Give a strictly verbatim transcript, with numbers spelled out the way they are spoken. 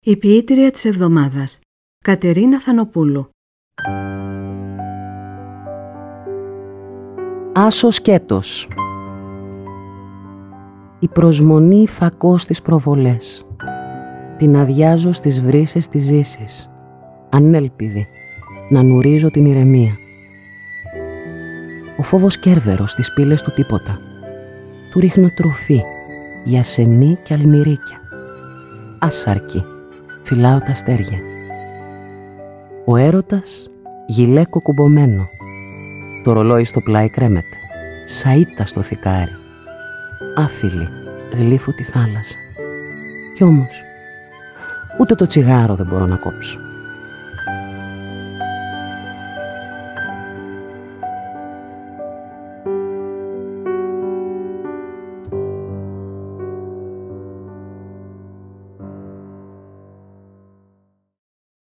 Η ποιήτρια της εβδομάδας, Κατερίνα Θανοπούλου. Άσος σκέτος. Η προσμονή φακό στις προβολές. Την αδειάζω στις βρύσες της ζήσης. Ανέλπιδη, να νουρίζω την ηρεμία. Ο φόβος κέρβερος στις πύλες του τίποτα. Του ρίχνω τροφή, για σεμί και αλμυρίκια. Άσαρκη, φυλάω τα αστέρια. Ο έρωτας, γυλαίκο κουμπωμένο. Το ρολόι στο πλάι κρέμεται. Σαΐτα στο θικάρι. Άφιλη, γλύφω τη θάλασσα. Κι όμως, ούτε το τσιγάρο δεν μπορώ να κόψω.